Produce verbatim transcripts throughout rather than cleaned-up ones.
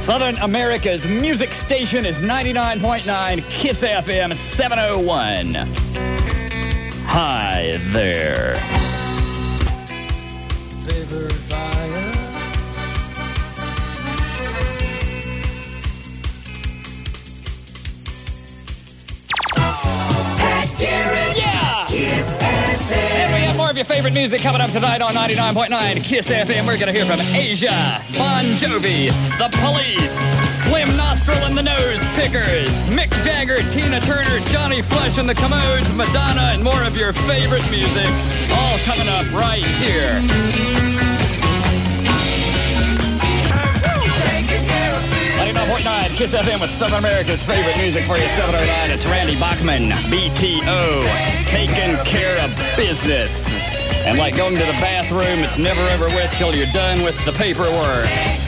Southern America's music station is ninety-nine point nine Kiss F M seven oh one. Hi there. Favored fire. Pat Garrett. Yeah. Kiss F M. And we have more of your favorite music coming up tonight on ninety-nine point nine Kiss F M. We're going to hear from Asia, Bon Jovi, The Police, Slim Nostril and the Nose Pickers, Mick Jagger, Tina Turner, Johnny Flesh and the Commodes, Madonna, and more of your favorite music. All coming up right here. ninety-nine point nine Kiss F M with Southern America's favorite music for you. seven oh nine, it's Randy Bachman, B T O, taking care of business. And like going to the bathroom, it's never over with till you're done with the paperwork.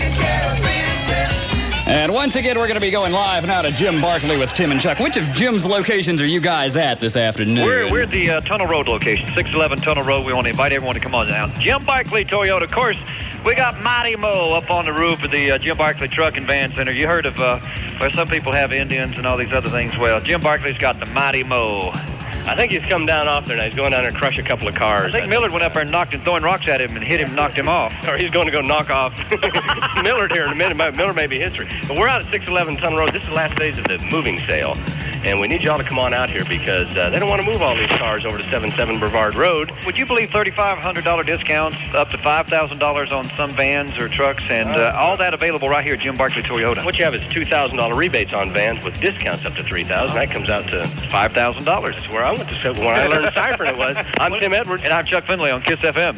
And once again, we're going to be going live now to Jim Barkley with Tim and Chuck. Which of Jim's locations are you guys at this afternoon? We're, we're at the uh, Tunnel Road location, six eleven Tunnel Road. We want to invite everyone to come on down. Jim Barkley Toyota, of course. We got Mighty Mo up on the roof of the uh, Jim Barkley Truck and Van Center. You heard of, uh, well, some people have Indians and all these other things. Well, Jim Barkley's got the Mighty Mo. I think he's come down off there now. He's going down there and crush a couple of cars. I think Millard went up there and knocked and throwing rocks at him and hit him and knocked him off. Or he's going to go knock off Millard here in a minute. Millard may be history. But we're out at six eleven Tunnel Road. This is the last days of the moving sale. And we need y'all to come on out here because uh, they don't want to move all these cars over to seven seven Brevard Road. Would you believe thirty-five hundred dollars discounts up to five thousand dollars on some vans or trucks and uh, all that available right here at Jim Barkley Toyota? What you have is two thousand dollars rebates on vans with discounts up to three thousand dollars. That comes out to five thousand dollars. That's where I went to school. When I learned ciphering it was. I'm Tim Edwards. And I'm Chuck Finley on Kiss F M.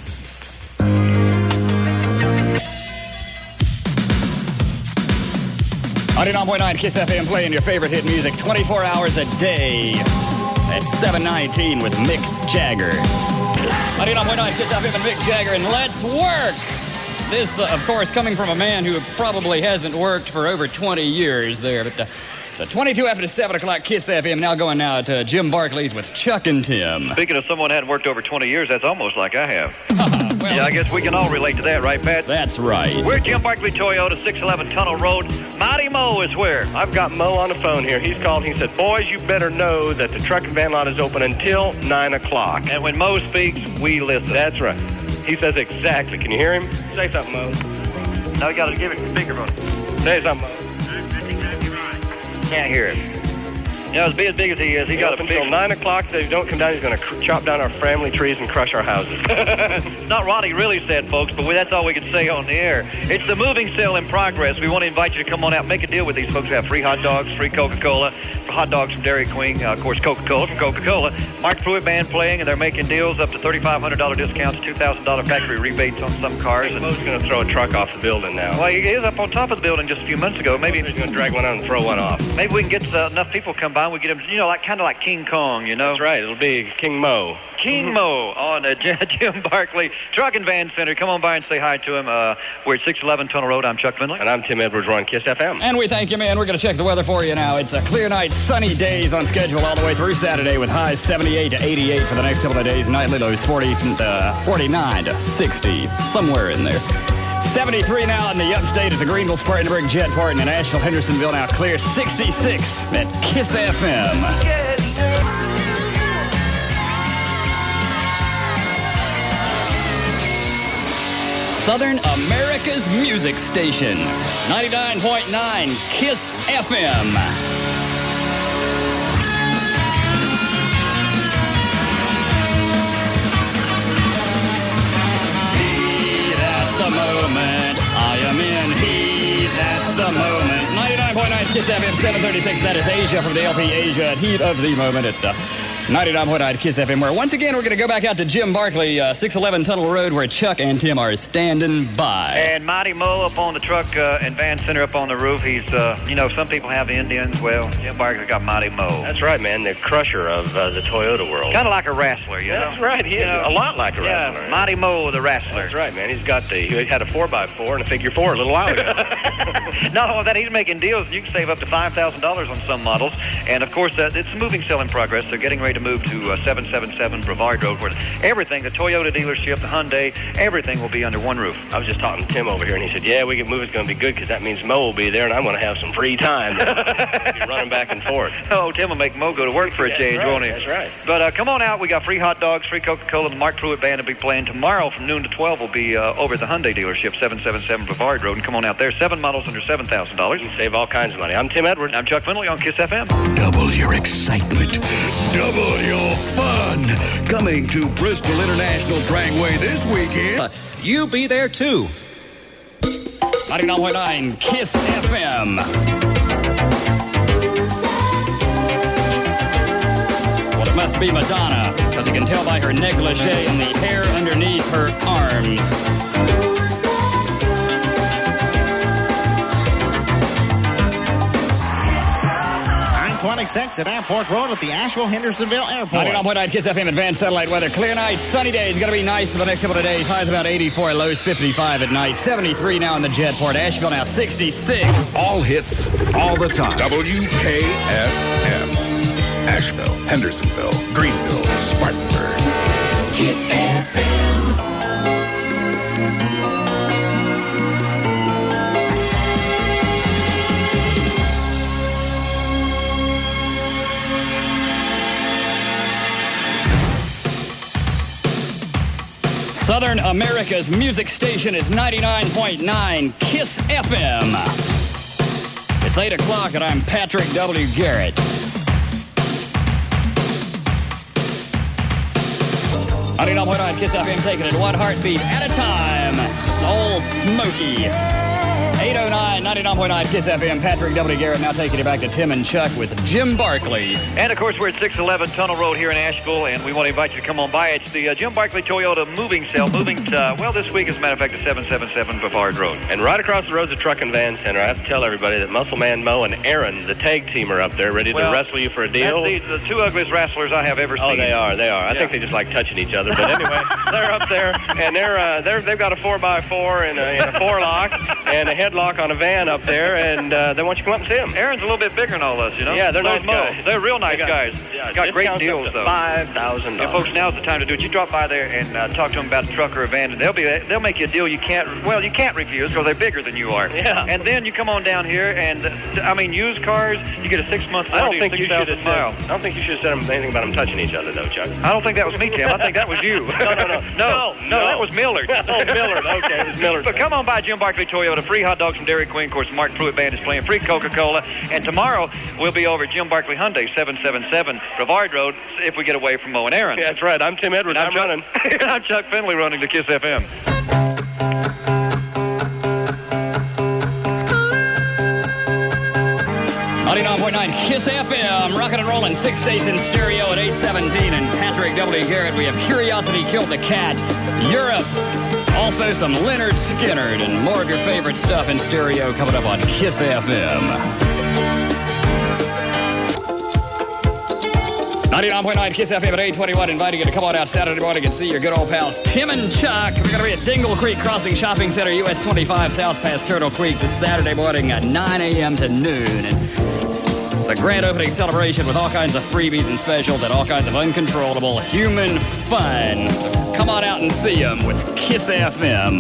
ninety-nine point nine Kiss F M playing your favorite hit music twenty-four hours a day at seven nineteen with Mick Jagger. ninety-nine point nine Kiss F M and Mick Jagger, and let's work! This, uh, of course, coming from a man who probably hasn't worked for over twenty years there, but uh, it's a twenty-two after seven o'clock Kiss F M. Now going now to Jim Barkley's with Chuck and Tim. Speaking of someone who hadn't worked over twenty years, that's almost like I have. Well, yeah, I guess we can all relate to that, right, Pat? That's right. We're Jim Barkley Toyota, six eleven Tunnel Road. Mighty Mo is where? I've got Mo on the phone here. He's called and he said, boys, you better know that the truck and van lot is open until nine o'clock. And when Mo speaks, we listen. That's right. He says exactly. Can you hear him? Say something, Mo. Now you got to give it a speakerphone. Say something, Mo. That's exactly right. Can't hear him. You know, as big as big as he is, he, he got a until big... nine o'clock. If they don't come down, he's going to cr- chop down our family trees and crush our houses. Not what he really said, folks, but we, that's all we can say on the air. It's the moving sale in progress. We want to invite you to come on out, make a deal with these folks. We have free hot dogs, free Coca-Cola, hot dogs from Dairy Queen, uh, of course, Coca-Cola from Coca-Cola. Mark Pruitt Band playing, and they're making deals up to thirty-five hundred dollars discounts, two thousand dollars factory rebates on some cars. And Mo's going to throw a truck off the building now. Well, he is up on top of the building just a few months ago. Maybe he's going to drag one out and throw one off. Maybe we can get uh, enough people come by and we get them, you know, like kind of like King Kong, you know? That's right. It'll be King Mo. King mm-hmm. Mo on uh, Jim Barkley Truck and Van Center. Come on by and say hi to him. Uh, we're at six eleven Tunnel Road. I'm Chuck Finley. And I'm Tim Edwards. We're on Kiss F M. And we thank you, man. We're going to check the weather for you now. It's a clear night, sunny days on schedule all the way through Saturday with highs seventy-eight to eighty-eight for the next couple of days. Nightly lows forty, uh, forty-nine to sixty, somewhere in there. seventy-three now in the upstate at the Greenville Spartanburg Jetport, and in Asheville, Hendersonville now clear sixty-six at Kiss F M. Southern America's music station, ninety-nine point nine Kiss F M. Heat at the moment, I am in heat at the moment. ninety-nine point nine Kiss F M, seven thirty-six, that is Asia from the L P Asia at Heat of the Moment at uh, ninety-nine point nine Kiss F M, where once again we're going to go back out to Jim Barkley, uh, six eleven Tunnel Road, where Chuck and Tim are standing by. And Mighty Mo up on the truck uh, and Van Center up on the roof. He's, uh, you know, some people have Indians. Well, Jim Barkley's got Mighty Mo. That's right, man. The crusher of uh, the Toyota world. Kind of like a wrestler, you That's know? right. He is know? a lot like a yeah, wrestler. Mighty Mo, the wrestler. That's right, man. He's got the, he had a four by four and a figure four a little while ago. Not only that, he's making deals. You can save up to five thousand dollars on some models. And, of course, uh, it's a moving sale in progress. They're getting ready to move to uh, seven seven seven Brevard Road, where everything, the Toyota dealership, the Hyundai, everything will be under one roof. I was just talking to Tim over here, and he said, yeah, we can move. It's going to be good because that means Mo will be there, and I'm going to have some free time. Be running back and forth. Oh, Tim will make Mo go to work for a That's change, right, won't he? That's right. But uh, come on out. We got free hot dogs, free Coca-Cola. The Mark Pruitt Band will be playing tomorrow from noon to twelve. Will be uh, over at the Hyundai dealership, seven seven seven Brevard Road. And come on out there. Seven models under seven thousand dollars. You can save all kinds of money. I'm Tim Edwards. I'm Chuck Finley on Kiss F M. Double your excitement. Double your fun. Coming to Bristol International Dragway this weekend. You be there, too. ninety-nine point nine Kiss F M. Well, it must be Madonna, because you can tell by her negligee and the hair underneath her arms. twenty-six at Airport Road at the Asheville-Hendersonville Airport. ninety-nine point nine Kiss F M advanced satellite weather. Clear night, sunny days. Going to be nice for the next couple of days. Highs about eighty-four, lows fifty-five at night. seventy-three now in the Jetport. Asheville now sixty-six. All hits, all the time. W K F M. Asheville, Hendersonville, Greenville, Spartanburg. Kiss F M. Southern America's music station is ninety-nine point nine Kiss F M. It's eight o'clock and I'm Patrick W. Garrett. ninety-nine point nine Kiss F M taking it one heartbeat at a time. Old Smokey. eight oh nine, ninety-nine point nine Kiss F M. Patrick W. Garrett now taking it back to Tim and Chuck with Jim Barkley. And, of course, we're at six eleven Tunnel Road here in Asheville, and we want to invite you to come on by. It's the uh, Jim Barkley Toyota moving sale, moving to, well, this week, as a matter of fact, to seven seven seven Brevard Road. And right across the road is the Truck and Van Center. I have to tell everybody that Muscle Man Mo and Aaron, the tag team, are up there ready Well, to wrestle you for a deal. That's the, the two ugliest wrestlers I have ever seen. Oh, they are. They are. I Yeah. think they just like touching each other. But anyway, they're up there, and they're uh, they're they've got a four by four and a, and a four lock and a headlock on a van up there, and uh, they want you to come up and see them. Aaron's a little bit bigger than all us, you know. Yeah, they're So's nice Mo. guys. They're real nice They got- guys. Yeah, got great discounts deals, up to though. Five thousand Yeah, dollars. folks, now's the time to do it. You drop by there and uh, talk to them about a truck or a van, and they'll be they'll make you a deal you can't well you can't refuse because they're bigger than you are. Yeah. And then you come on down here, and uh, I mean, used cars, you get a six month I don't warranty, think you six should have thousand miles. said. I don't think you should have said anything about them touching each other, though, Chuck. I don't think that was me, Tim. I think that was you. No, no, no. no, No, no, no. that was Millard. Oh, Millard. Okay, it was Millard. But come on by Jim Barkley Toyota. Free hot dogs from Dairy Queen. Of course, Mark Pruitt Band is playing. Free Coca-Cola. And tomorrow, we'll be over at Jim Barkley Hyundai, seven seven seven Brevard Road, if we get away from Mo and Aaron. Yeah, that's right. I'm Tim Edwards. And I'm, Chuck, running. and I'm Chuck Finley running to Kiss F M. ninety-nine point nine Kiss F M, rocking and rolling, six stations stereo at eight seventeen. And Patrick W. Garrett, we have Curiosity Killed the Cat, Europe, also some Leonard Skinner, and more of your favorite stuff in stereo coming up on Kiss F M. ninety-nine point nine Kiss F M at eight twenty-one, inviting you to come on out Saturday morning and see your good old pals Tim and Chuck. We're going to be at Dingle Creek Crossing Shopping Center, U S twenty-five, south past Turtle Creek, this Saturday morning at nine a.m. to noon. And it's a grand opening celebration with all kinds of freebies and specials and all kinds of uncontrollable human fun. So come on out and see them with Kiss F M.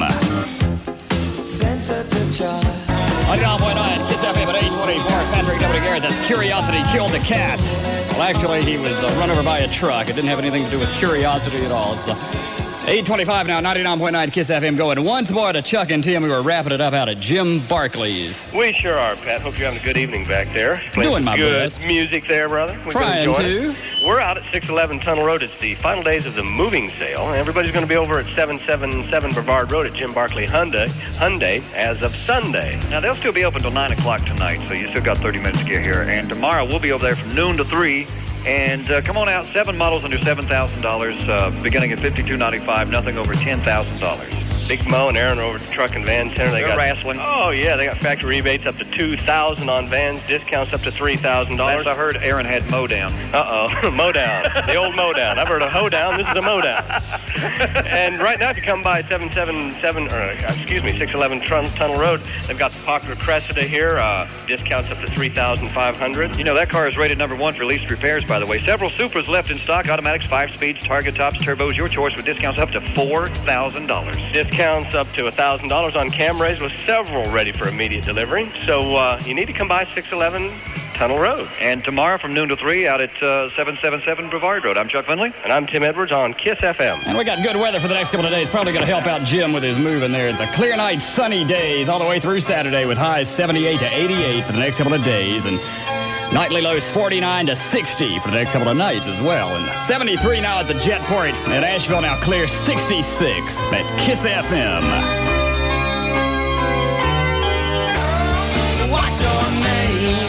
ninety-nine point nine Kiss F M at eight twenty-four. Patrick W. Garrett, that's Curiosity Killed the Cat. Well, actually, he was uh, run over by a truck. It didn't have anything to do with curiosity at all. It's uh, eight twenty-five now, ninety-nine point nine Kiss F M going once more to Chuck and Tim. We were wrapping it up out at Jim Barkley's. We sure are, Pat. Hope you're having a good evening back there. Playing Doing some my good best. music there, brother. We've been Trying enjoying to. it. We're out at six eleven Tunnel Road. It's the final days of the moving sale. And everybody's going to be over at seven seven seven Brevard Road at Jim Barkley Hyundai, Hyundai as of Sunday. Now, they'll still be open till nine o'clock tonight, so you still got thirty minutes to get here. And tomorrow, we'll be over there from noon to three. And uh, come on out, seven models under seven thousand dollars, uh, beginning at fifty-two ninety-five, nothing over ten thousand dollars. Big Mo and Aaron are over at the Truck and Van Center. They They're got wrestling. Oh yeah, they got factory rebates up to two thousand on vans, discounts up to three thousand dollars. I heard Aaron had Mo down. Uh oh, Mo down, the old Mo down. I've heard of Ho down. This is a Mo down. And right now, if you come by seven seventy-seven, or excuse me, six eleven Tun- Tunnel Road, they've got the popular Cressida here. Uh, discounts up to three thousand five hundred. You know, that car is rated number one for leased repairs, by the way. Several Supras left in stock. Automatics, five speeds, Target tops, turbos, your choice with discounts up to four thousand dollars. Discounts up to one thousand dollars on Camrys with several ready for immediate delivery. So uh, you need to come by six eleven Tunnel Road. And tomorrow from noon to three out at uh, seven seventy-seven Brevard Road. I'm Chuck Finley. And I'm Tim Edwards on KISS F M. And we got good weather for the next couple of days. Probably going to help out Jim with his moving there. It's a clear night, sunny days all the way through Saturday with highs seventy-eight to eighty-eight for the next couple of days. And nightly lows forty-nine to sixty for the next couple of nights as well. And seventy-three now at the Jetport. At Asheville now clear sixty-six at KISS F M. What's your name?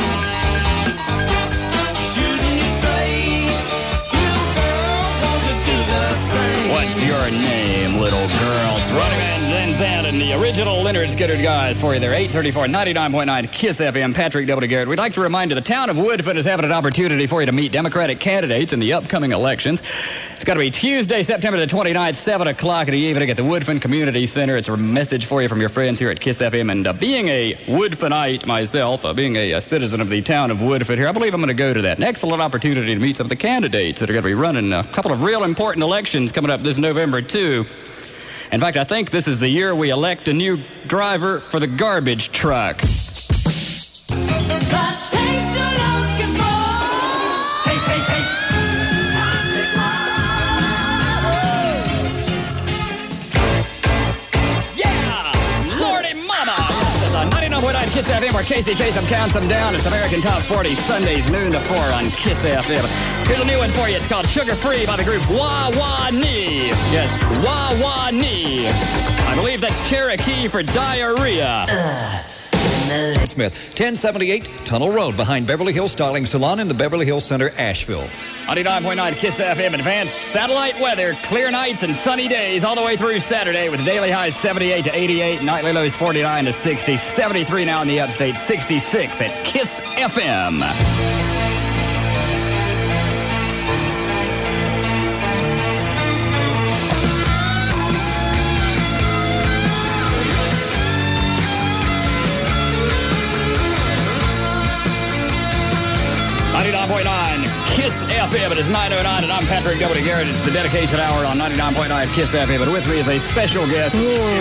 Shooting you straight. Little girl, won't you do the same? What's your name, little girls? Running Man Zan and the original Leonard Skinner guys for you there. eight thirty-four, ninety-nine point nine KISS F M. Patrick W. Garrett. We'd like to remind you the town of Woodford is having an opportunity for you to meet Democratic candidates in the upcoming elections. It's got to be Tuesday, September the twenty-ninth, seven o'clock in the evening at the Woodford Community Center. It's a message for you from your friends here at KISS F M. And uh, being a Woodfordite myself, uh, being a, a citizen of the town of Woodford here, I believe I'm going to go to that. An excellent opportunity to meet some of the candidates that are going to be running a couple of real important elections coming up this November, too. In fact, I think this is the year we elect a new driver for the garbage truck. The taste you're looking for. Hey, hey, hey. Yeah! Lordy Mama! This is a ninety-nine point nine KISS F M where Casey Kasem counts them down. It's American Top forty, Sundays, noon to four on KISS F M. Here's a new one for you. It's called Sugar Free by the group Wah Wah Nee. Yes, Wah Wah Nee. I believe that's Cherokee for diarrhea. Smith, ten seventy-eight Tunnel Road, behind Beverly Hills Styling Salon in the Beverly Hills Center, Asheville. ninety-nine point nine KISS F M. Advanced satellite weather, clear nights and sunny days all the way through Saturday with daily highs seventy-eight to eighty-eight, nightly lows forty-nine to sixty, seventy-three now in the upstate, sixty-six at KISS F M. ninety-nine point nine KISS F M. It is nine oh nine, and I'm Patrick W. Garrett. It's the dedication hour on ninety-nine point nine KISS F M. But with me is a special guest.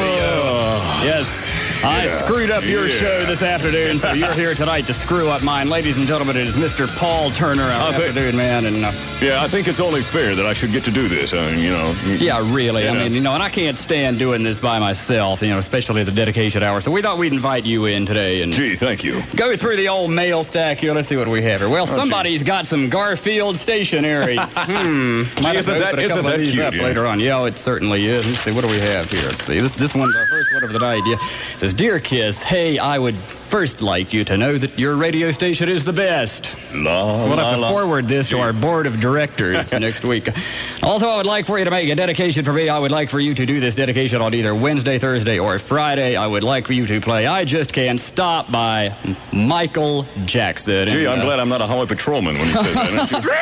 Yes, I Yeah. screwed up your Yeah. show this afternoon, so you're here tonight to screw up mine. Ladies and gentlemen, it is Mister Paul Turner, our I think- afternoon man. And uh, Yeah, I think it's only fair that I should get to do this. I mean, you know. yeah, really. I Yeah. mean, you know, and I can't stand doing this by myself, you know, especially at the dedication hour. So we thought we'd invite you in today and Gee, thank you. go through the old mail stack here. Let's see what we have here. Well, somebody's got some Garfield stationery. hmm. Might have to Isn't that- open a isn't couple that of these cute, up yeah. later on. Yeah, it certainly is. Let's see, what do we have here? Let's see. This this one's our first one of the night. Yeah. It says, Dear KISS, hey, I would first like you to know that your radio station is the best. La, We'll la, have to la. forward this to our board of directors next week. Also, I would like for you to make a dedication for me. I would like for you to do this dedication on either Wednesday, Thursday, or Friday. I would like for you to play I Just Can't Stop by Michael Jackson. Gee, And, I'm uh, glad I'm not a highway patrolman when you said that. aren't you?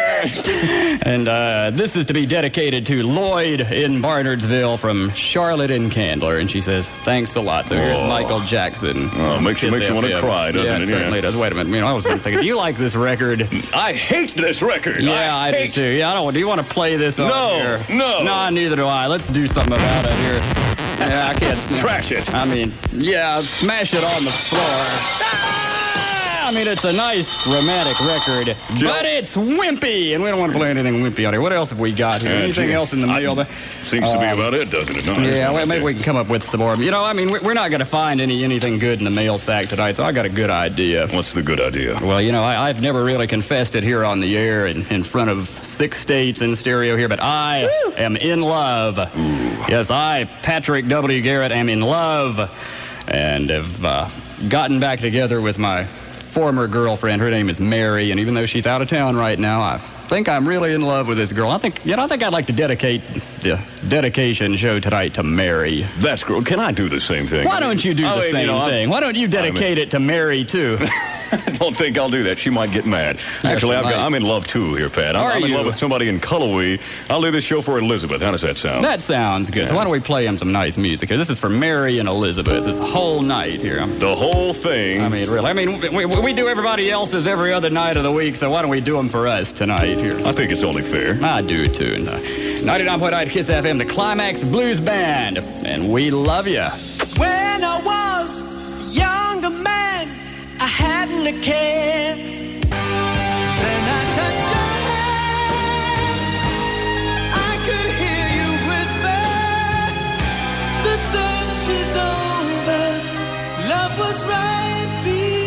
And uh, this is to be dedicated to Lloyd in Barnardsville from Charlotte and Candler. And she says, thanks a lot. So here's Oh. Michael Jackson. Oh, makes you- Kiss makes you wanna F M. cry, doesn't yeah, it? It Yeah. certainly does. Wait a minute. You know, I was thinking, do you like this record? I hate this record. Yeah, I, do hate too. Yeah, I don't. Do you want to play this on No, here? no. No, neither do I. Let's do something about it here. Yeah, I can't. Trash it. I mean, yeah, smash it on the floor. Ah! I mean, it's a nice romantic record, Joe- but it's wimpy, and we don't want to play anything wimpy on here. What else have we got here? Yeah, Anything gee, else in the I- mail? there? Seems to be Um, about it, doesn't it? No, Yeah, well, it's maybe not we can come up with some more. You know, I mean, we- we're not going to find any anything good in the mail sack tonight, so I got a good idea. What's the good idea? Well, you know, I, I've never really confessed it here on the air in, in front of six states in stereo here, but I am in love. Yes, I, Patrick W. Garrett, am in love and have uh, gotten back together with my former girlfriend. Her name is Mary, and even though she's out of town right now, I think I'm really in love with this girl. I think, you know, I think I'd like to dedicate the dedication show tonight to Mary. That's great. Can I do the same thing? Why don't you do I the mean, same you know, thing? Why don't you dedicate I mean, it to Mary, too? I don't think I'll do that. She might get mad. Actually, I've got, I'm in love, too, here, Pat. I'm, Are I'm in you? love with somebody in Cullowhee. I'll leave this show for Elizabeth. How does that sound? That sounds good. Yeah. So why don't we play him some nice music here? This is for Mary and Elizabeth. This whole night here. The whole thing. I mean, really. I mean, we, we do everybody else's every other night of the week, so why don't we do them for us tonight here? I think it's only fair. I do, too. And, uh, ninety-nine point nine Kiss F M, the Climax Blues Band, and we love you. When I was a younger man, I hadn't a care. Then I touched your hand. I could hear you whisper, the search is over. Love was right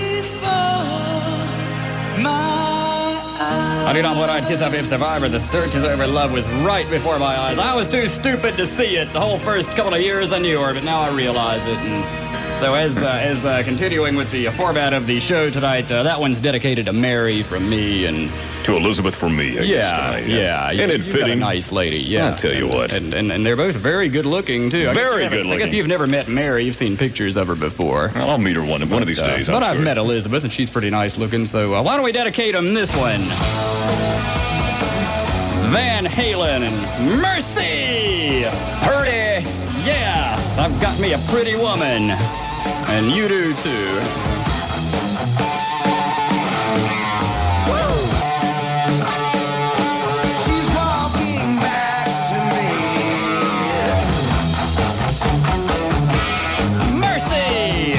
before my eyes. ninety-nine point nine Kiss F M Survivor, the search is over. Love was right before my eyes. I was too stupid to see it. The whole first couple of years I knew her, but now I realize it. And so as uh, as uh, continuing with the format of the show tonight, uh, that one's dedicated to Mary from me and To Elizabeth from me, I guess, yeah, tonight, yeah, And you, it you got a fitting. nice lady. Yeah, I'll tell you and, what. and, and and they're both very good looking too. I guess Very you haven't- good I guess looking. you've never met Mary. You've seen pictures of her before. Well, I'll meet her one, one of these Uh, days. but I'm I've sure. met Elizabeth, and she's pretty nice looking. So uh, why don't we dedicate them this one? Van Halen and Mercy. Heard it? Yeah, I've got me a pretty woman, and you do too. She's walking back to me. Mercy.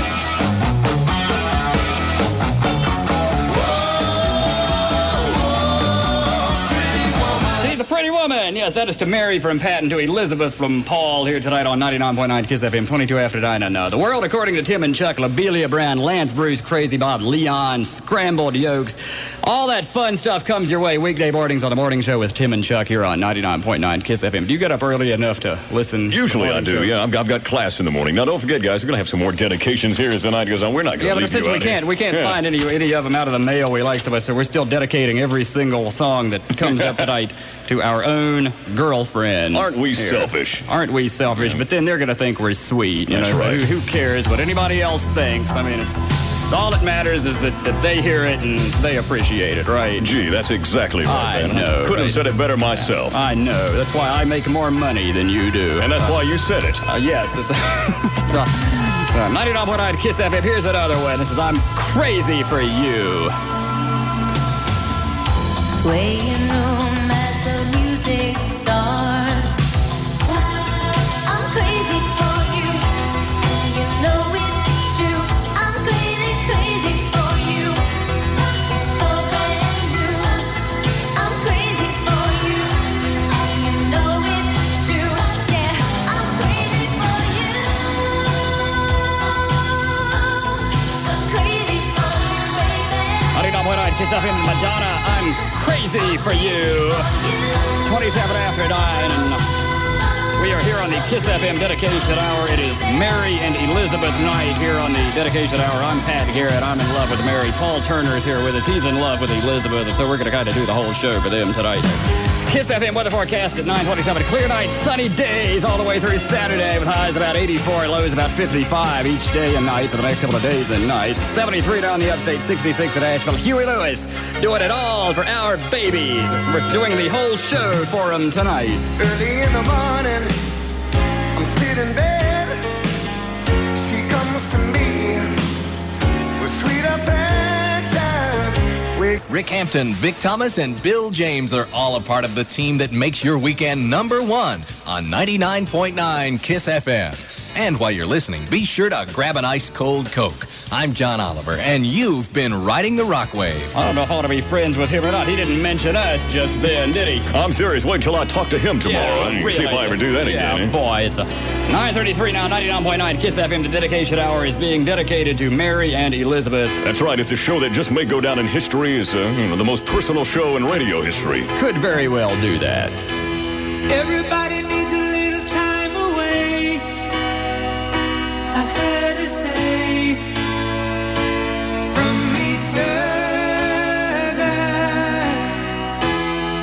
She's a pretty woman. Yes, that is to Mary from Pat and to Elizabeth from Paul here tonight on ninety-nine point nine Kiss F M, twenty-two after nine. And uh, the world according to Tim and Chuck, Lobelia Brown, Lance Bruce, Crazy Bob, Leon, Scrambled Yolks. All that fun stuff comes your way weekday mornings on the morning show with Tim and Chuck here on ninety-nine point nine Kiss F M. Do you get up early enough to listen? to Usually the I morning do, show? yeah. I've, I've got class in the morning. Now, don't forget, guys, we're going to have some more dedications here as the night goes on. We're not going to Yeah, but leave since you we out can't, here. we can't Yeah. find any any of them out of the mail we like so much, so we're still dedicating every single song that comes up tonight to our own girlfriends. Aren't we here. selfish? Aren't we selfish? Yeah. But then they're going to think we're sweet. You That's know, so right. who, who cares what anybody else thinks? I mean, it's, it's all that matters is that, that they hear it and they appreciate it, right? Gee, that's exactly right. I man. know, Couldn't right? have said it better myself. I know. That's why I make more money than you do. And that's why you said it. Uh, yes. It's, uh, ninety-nine point nine Kiss F M. Here's another one. This is I'm Crazy for You. Playing room as the music starts. I'm crazy for you. You know it's true. I'm crazy, crazy for you. So brand new. I'm crazy for you. You know it's true. Yeah, I'm crazy for you. I'm crazy for you, baby. ninety-nine point nine Kiss F M, Madonna, I'm Crazy for You. twenty-seven after nine, and we are here on the Kiss F M Dedication Hour. It is Mary and Elizabeth night here on the Dedication Hour. I'm Pat Garrett. I'm in love with Mary. Paul Turner is here with us. He's in love with Elizabeth, and so we're going to kind of do the whole show for them tonight. Kiss F M weather forecast at nine twenty-seven. Clear night, sunny days all the way through Saturday with highs about eighty-four, lows about fifty-five each day and night for the next couple of days and nights. seventy-three down the upstate, sixty-six at Asheville. Huey Lewis doing it all for our babies. We're doing the whole show for them tonight. Early in the morning, I'm sitting in bed. She comes to me with sweet affection. Wake Rick Hampton, Vic Thomas, and Bill James are all a part of the team that makes your weekend number one on ninety-nine point nine Kiss F M. And while you're listening, be sure to grab an ice cold Coke. I'm John Oliver, and you've been riding the rock wave. I don't know if I want to be friends with him or not. He didn't mention us just then, did he? I'm serious. Wait till I talk to him tomorrow Yeah, and really. see if I ever do that yeah, again. eh? boy, it's a nine thirty-three now. ninety-nine point nine Kiss F M. The Dedication Hour is being dedicated to Mary and Elizabeth. That's right. It's a show that just may go down in history as uh, you know, the most personal show in radio history. Could very well do that. Everybody needs a little time away. I heard her say from each other.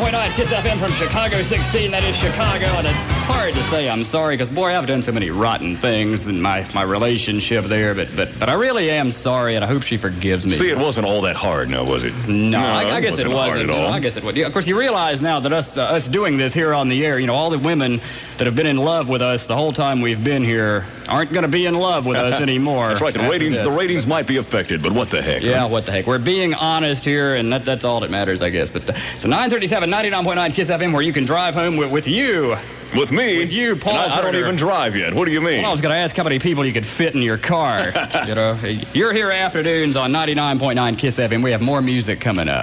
point nine Kiss F M from Chicago sixteen. That is Chicago, and it's hard to say I'm sorry because, boy, I've done so many rotten things in my, my relationship there, but, but but I really am sorry, and I hope she forgives me. See, it wasn't all that hard, now, was it? No, no I, I guess it it wasn't wasn't. hard at all. No, I guess it was. Of course, you realize now that us uh, us doing this here on the air, you know, all the women that have been in love with us the whole time we've been here aren't going to be in love with us anymore. That's right. The ratings, this. the ratings might be affected, but what the heck? Yeah, huh? what the heck? We're being honest here, and that, that's all that matters, I guess. But uh, so nine thirty-seven, ninety-nine point nine Kiss F M, where you can drive home with, with you. With me? With you, Paul. I, I don't even drive yet. What do you mean? Well, I was going to ask how many people you could fit in your car. You know, you're here afternoons on ninety-nine point nine Kiss F M. We have more music coming up.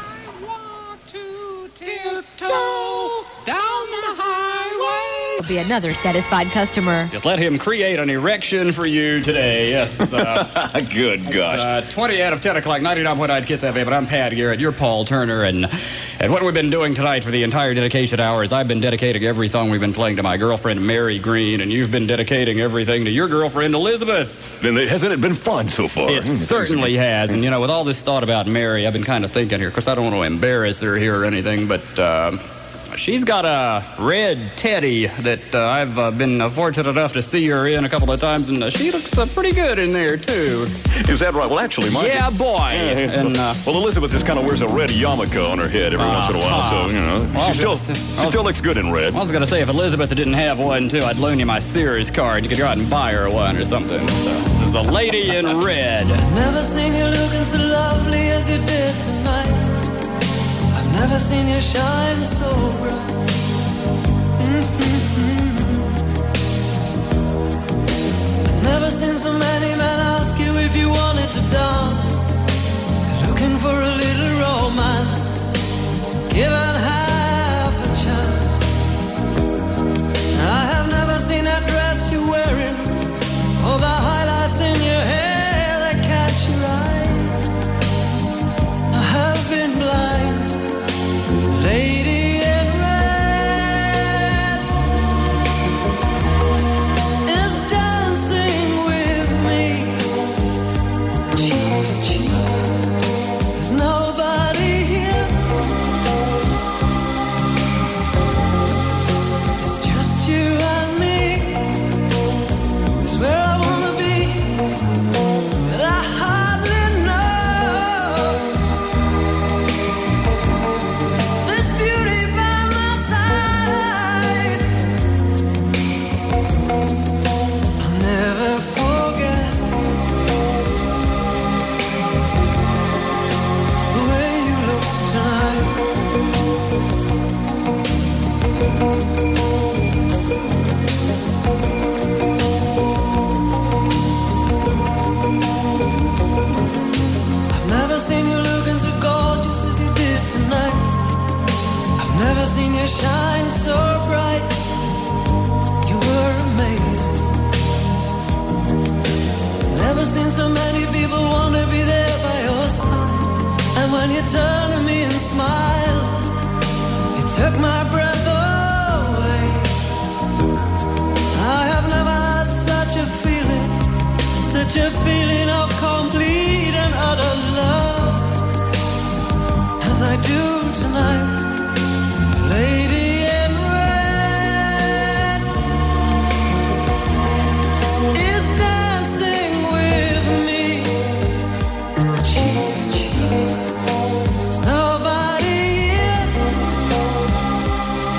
Will be another satisfied customer. Just let him create an erection for you today. Yes. Uh, Good gosh. Uh, twenty out of ten o'clock, ninety-nine point nine Kiss F M. But I'm Pat Garrett. You're Paul Turner. And, and what we've been doing tonight for the entire dedication hour is I've been dedicating every song we've been playing to my girlfriend, Mary Green. And you've been dedicating everything to your girlfriend, Elizabeth. Then it, hasn't it been fun so far? It certainly has. And, you know, with all this thought about Mary, I've been kind of thinking here. Of course, I don't want to embarrass her here or anything, but... Uh, She's got a red teddy that uh, I've uh, been uh, fortunate enough to see her in a couple of times, and uh, she looks uh, pretty good in there, too. Is that right? Well, actually, my... Yeah, boy. Yeah, and, uh, well, Elizabeth just kind of wears a red yarmulke on her head every uh, once in a while, uh, so, you know, well, she, still, was, she was, still looks good in red. I was going to say, if Elizabeth didn't have one, too, I'd loan you my Sears card. You could go out and buy her one or something. So, this is the lady in red. Never seen you looking so lovely as you did tonight. I've never seen you shine so bright. Never seen so many men ask you if you wanted to dance. Looking for a little romance, given half a chance. I have never seen that dress you're wearing, or the highlights in your hair that catch your eye. I have been blind, lady. Shine so bright, you were amazing. Never seen so many people want to be there by your side. And when you turn to me and smile, it took my breath away. I have never had such a feeling, such a feeling of complete and utter love as I do tonight. Lady in red is dancing with me, cheek to cheek. Nobody here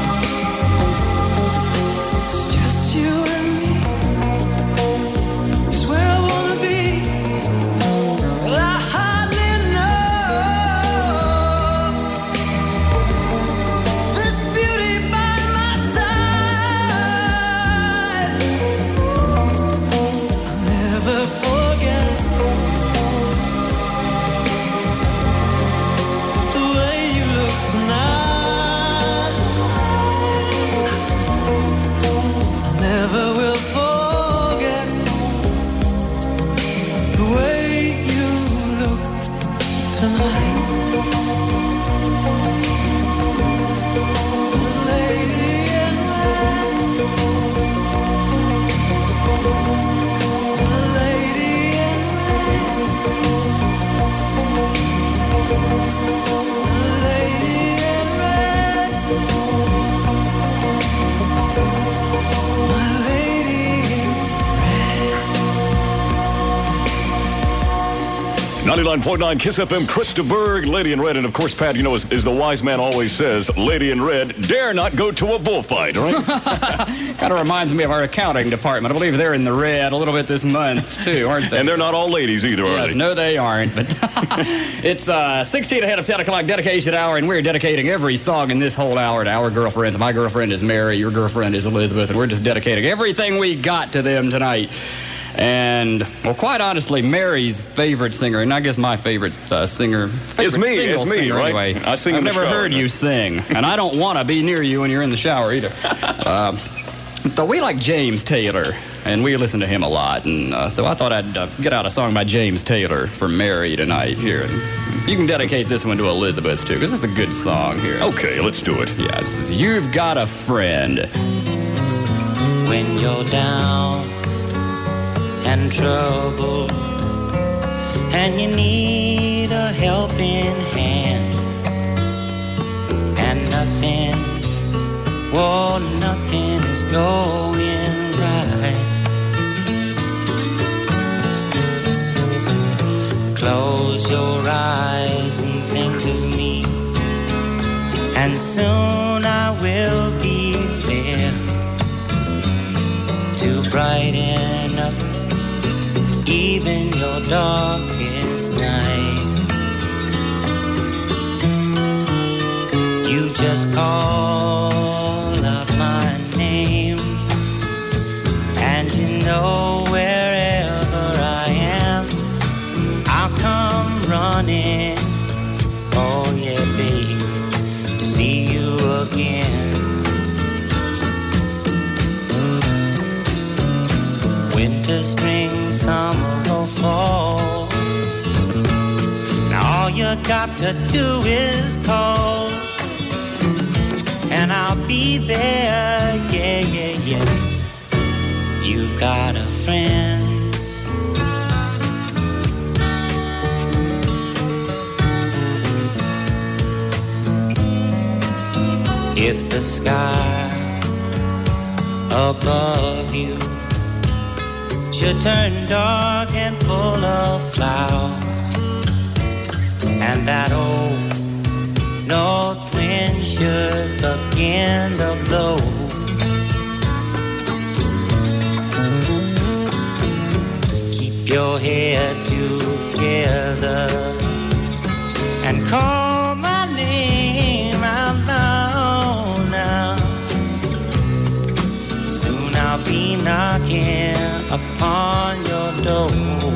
ninety-nine point nine Kiss F M, Krista Berg, Lady in Red. And, of course, Pat, you know, as, as the wise man always says, Lady in Red, dare not go to a bullfight, right? Kind of reminds me of our accounting department. I believe they're in the red a little bit this month, too, aren't they? And they're not all ladies either, are yes, they? No, they aren't. But it's uh, sixteen ahead of ten o'clock dedication hour, and we're dedicating every song in this whole hour to our girlfriends. My girlfriend is Mary, your girlfriend is Elizabeth, and we're just dedicating everything we got to them tonight. And, well, quite honestly, Mary's favorite singer, and I guess my favorite uh, singer... Favorite it's me, it's me, singer, right? Anyway. I sing I've in the never shower, heard no? you sing, and I don't want to be near you when you're in the shower either. uh, so we like James Taylor, and we listen to him a lot, and uh, so I thought I'd uh, get out a song by James Taylor for Mary tonight here. And you can dedicate this one to Elizabeth, too, because it's a good song here. Okay, let's do it. Yeah, this is You've Got a Friend. When you're down and trouble, and you need a helping hand, and nothing, well, nothing is going right. Close your eyes and think of me, and soon I will be there to brighten up even your darkest night. You just call out my name, and you know wherever I am, I'll come running. Oh yeah, babe, to see you again. Winter, spring, summer, or fall, now all you got to do is call, and I'll be there, yeah, yeah, yeah. You've got a friend. If the sky above you should turn dark and full of clouds, and that old north wind should begin to blow, keep your head together and call my name out loud now. Soon I'll be knocking upon your door.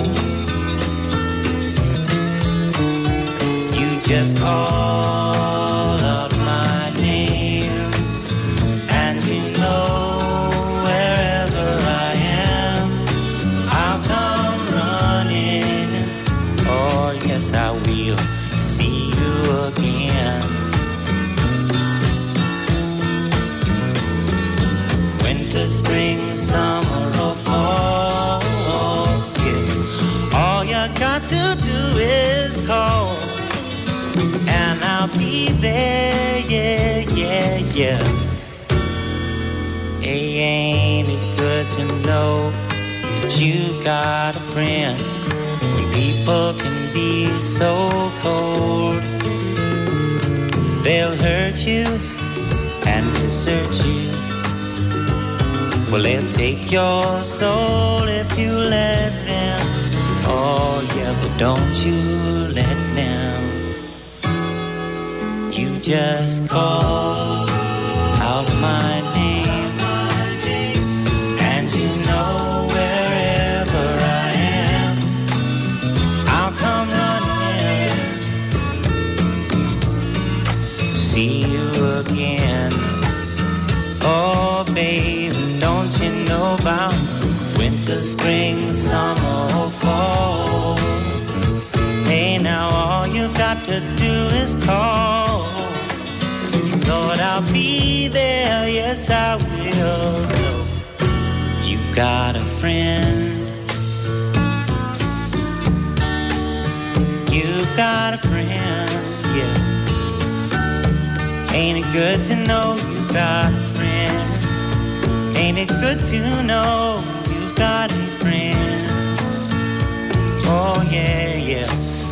You just call out my name, and you know wherever I am, I'll come running. Oh yes, I will see you again. Winter, spring, summer, or fall, yeah. All you got to do is call, and I'll be there, yeah, yeah, yeah. Hey, ain't it good to know that you've got a friend when people can be so cold? They'll hurt you and desert you. Well, they'll take your soul if you let them. Oh, yeah, but don't you let them. You just call out my name, and you know wherever I am, I'll come running, see you again. Oh, baby, don't you know about winter, spring, summer, or fall? Hey, now all you've got to do is call. Lord, I'll be there, yes, I will. You've got a friend. You've got a friend, yeah. Ain't it good to know you've got a friend? Ain't it good to know you've got a friend? Oh, yeah, yeah.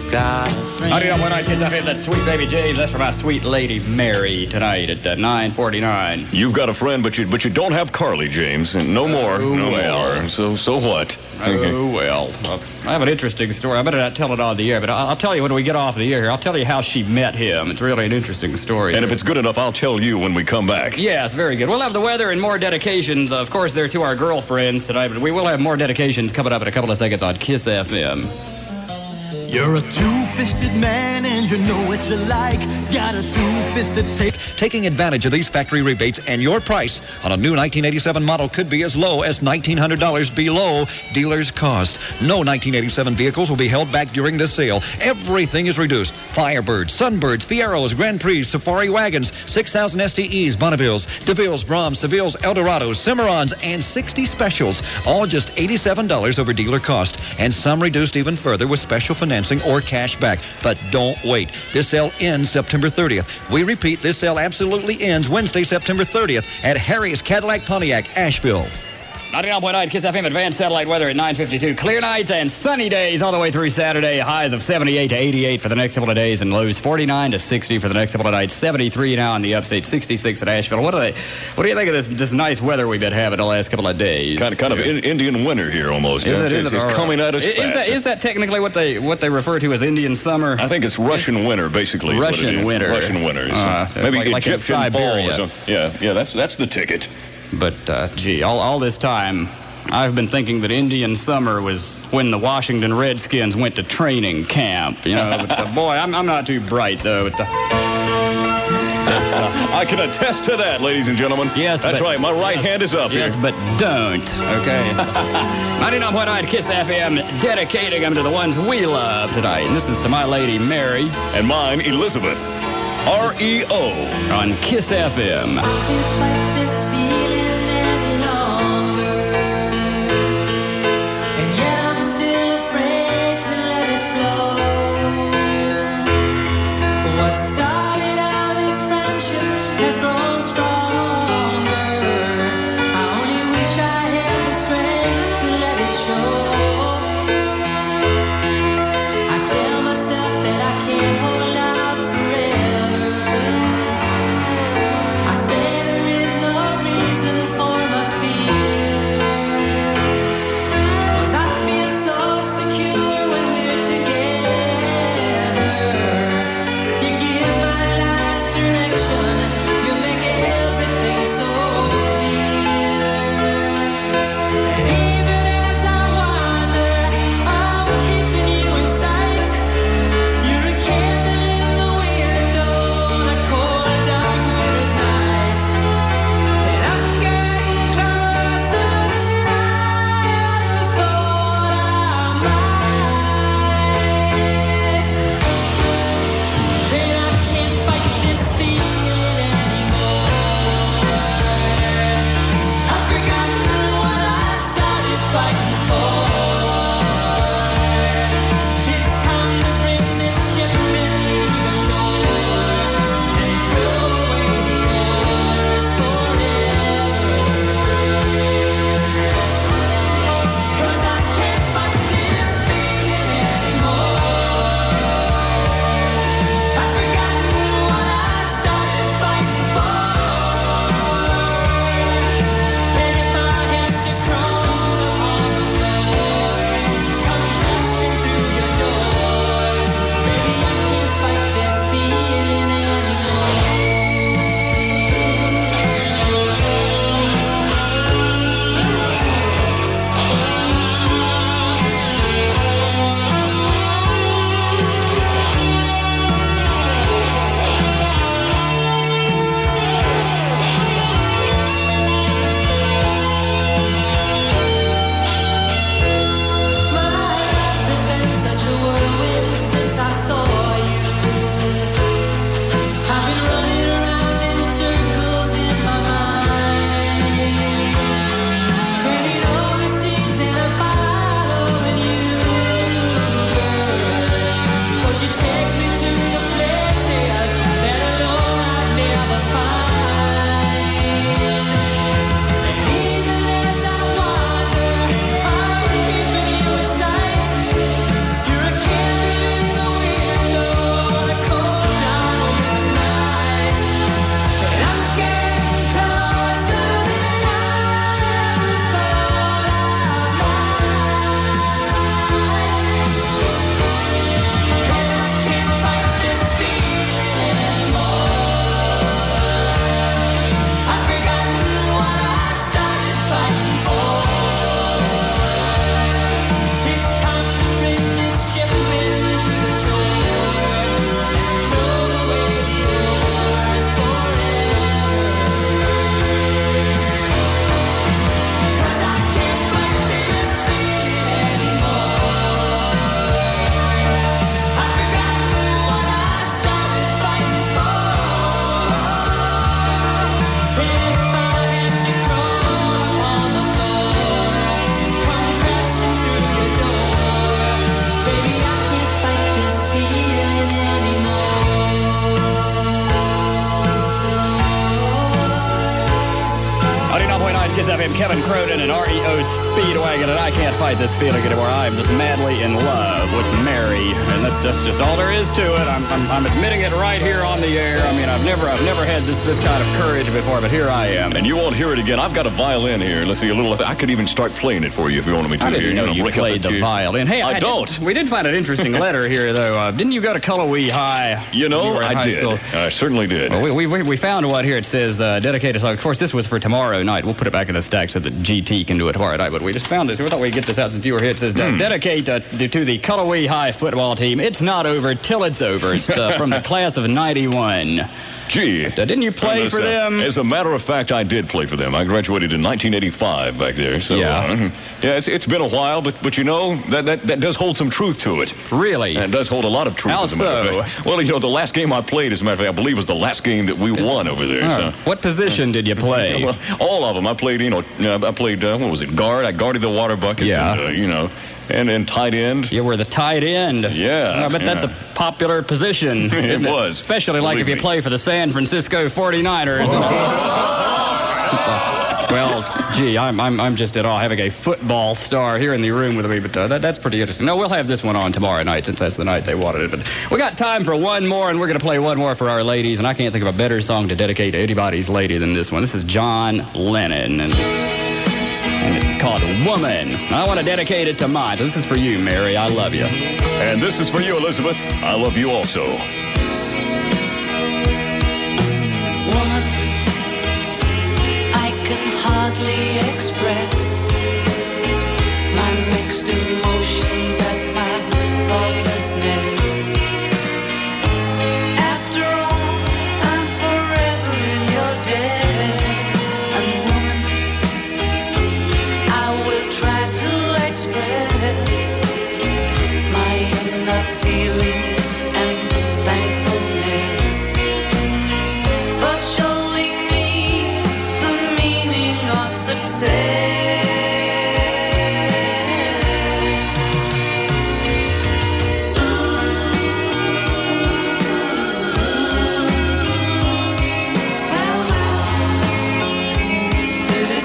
got a friend. ninety-nine point nine Kiss F M, that's Sweet Baby James. That's for my sweet lady Mary tonight at uh, nine forty-nine. You've got a friend, but you but you don't have Carly, James. And no more. Oh, no well. more. So so what? Oh, well. I have an interesting story. I better not tell it on the air, but I'll, I'll tell you when we get off the air here. I'll tell you how she met him. It's really an interesting story. And if it's good enough, I'll tell you when we come back. Yes, very good. We'll have the weather and more dedications. Of course, they're to our girlfriends tonight, but we will have more dedications coming up in a couple of seconds on Kiss F M. You're a two-fisted man and you know what you like. Got a two-fisted take. Taking advantage of these factory rebates, and your price on a new nineteen eighty-seven model could be as low as nineteen hundred dollars below dealer's cost. No nineteen eighty-seven vehicles will be held back during this sale. Everything is reduced. Firebirds, Sunbirds, Fieros, Grand Prix, Safari Wagons, six thousand S T Es, Bonnevilles, DeVille's, Brahms, Seville's, Eldorados, Cimarrons, and sixty specials. All just eighty-seven dollars over dealer cost. And some reduced even further with special financing or cash back. But don't wait. This sale ends September thirtieth. We repeat, this sale absolutely ends Wednesday, September thirtieth at Harry's Cadillac Pontiac, Asheville. ninety-nine point nine Kiss F M advanced satellite weather at nine fifty-two. Clear nights and sunny days all the way through Saturday. Highs of seventy-eight to eighty-eight for the next couple of days, and lows forty-nine to sixty for the next couple of nights. seventy-three now in the upstate, sixty-six at Asheville. What do they? What do you think of this this nice weather we've been having the last couple of days? Kind of, kind of in, Indian winter here almost. Is huh? it, is it's it, it's or, coming at us is, fast. Is that, is that technically what they what they refer to as Indian summer? I think it's Russian winter, basically. is what it Russian is. winter. Russian winter. So Uh, maybe like- like in Egyptian fall. Siberia. Or something. Yeah, yeah. That's that's the ticket. But uh, gee, all all this time, I've been thinking that Indian summer was when the Washington Redskins went to training camp. You know, but, uh, boy, I'm I'm not too bright though. But, uh, I can attest to that, ladies and gentlemen. Yes, that's but- right. My right yes, hand is up yes, here. but don't. Okay. ninety-nine point nine Kiss F M, dedicating them to the ones we love tonight. And this is to my lady Mary And mine, Elizabeth. R E O. on Kiss F M. I say there is no Kevin Cronin and R E O Speedwagon, and I can't fight this feeling anymore. I am just madly in love with Mary, and that's, that's just all there is to it. I'm, I'm, I'm admitting it right here on the air. I mean, I've never I've never had this, this kind of courage before, but here I am. And you won't hear it again. I've got a violin here. Let's see a little. I could even start playing it for you if you wanted me to. I didn't here. know you, you, know, you played the, the violin. Hey, I, I don't. Did, we did find an interesting letter here, though. Uh, didn't you go to Cullowhee High? You know, you I high did. School? I certainly did. Well, we, we we found one here. It says uh, dedicated. So of course, this was for tomorrow night. We'll put it back in the stack so that G T can do it tomorrow night. But we just found this. We thought we'd get this out since you were here. It says Hmm. dedicate uh, to the Cullowhee High football team. It's not over till it's over. It's uh, from the class of ninety-one. Gee. Uh, didn't you play for them? As a matter of fact, I did play for them. I graduated in nineteen eighty-five back there. So, Yeah. Uh, yeah, it's, it's been a while, but but you know, that, that, that does hold some truth to it. Really? And it does hold a lot of truth, How as a matter so? of fact. Well, you know, the last game I played, as a matter of fact, I believe was the last game that we won over there. Oh. So. What position did you play? Well, all of them. I played, you know, uh, I played, uh, what was it, guard? I guarded the water bucket. Yeah. And, uh, you know, and then tight end. You were the tight end. Yeah. I bet yeah. that's a popular position. It isn't was. Especially like Believe if you me. play for the San Francisco forty-niners. Well, gee, I'm, I'm I'm just at all having a football star here in the room with me, but uh, that, that's pretty interesting. No, we'll have this one on tomorrow night since that's the night they wanted it. But we got time for one more, and we're going to play one more for our ladies, and I can't think of a better song to dedicate to anybody's lady than this one. This is John Lennon, and, and it's called Woman. I want to dedicate it to mine. So this is for you, Mary. I love you. And this is for you, Elizabeth. I love you also. Woman, I can hardly express my mixed emotions at my thoughtlessness. After all, I'm forever in your debt. And woman, I will try to express my inner feelings and thankfulness for showing me the meaning of success. Well, well,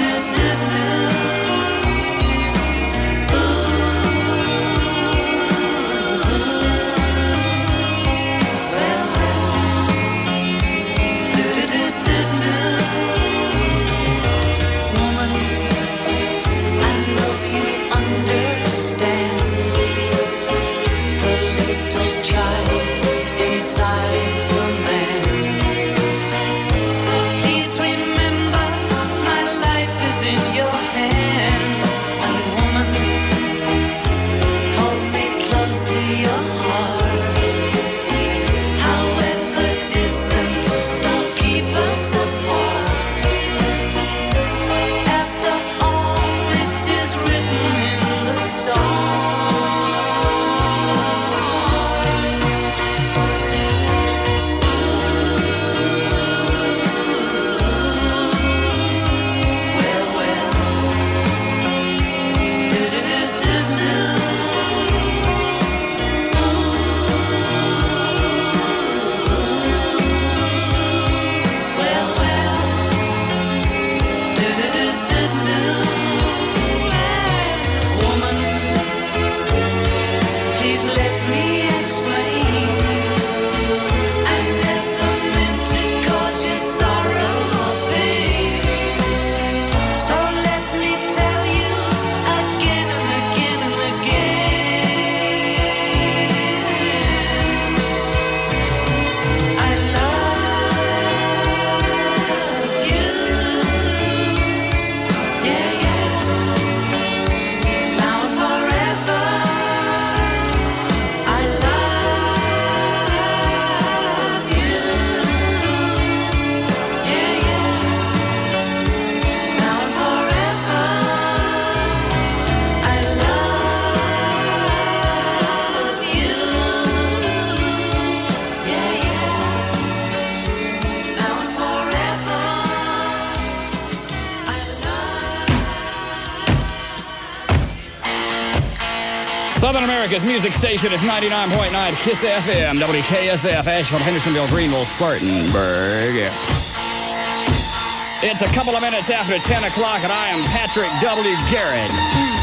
woman, I know you understand the little child inside the man. Please remember, my life is in your hand. And woman, hold me close to your heart. However distant, don't keep us apart. After all, it is written in the stars. Well, well, well, well, woman, please let me explain. I never meant to cause you sorrow or pain. So let me tell you again and again and again. I love you. Yeah, yeah. Now and forever. I love you. Yeah, yeah. Now and forever. I love you. Yeah, yeah. Now and forever. I Southern America's music station is ninety-nine point nine KISS F M, W K S F, Asheville, Hendersonville, Greenville, Spartanburg. It's a couple of minutes after ten o'clock, and I am Patrick W. Garrett.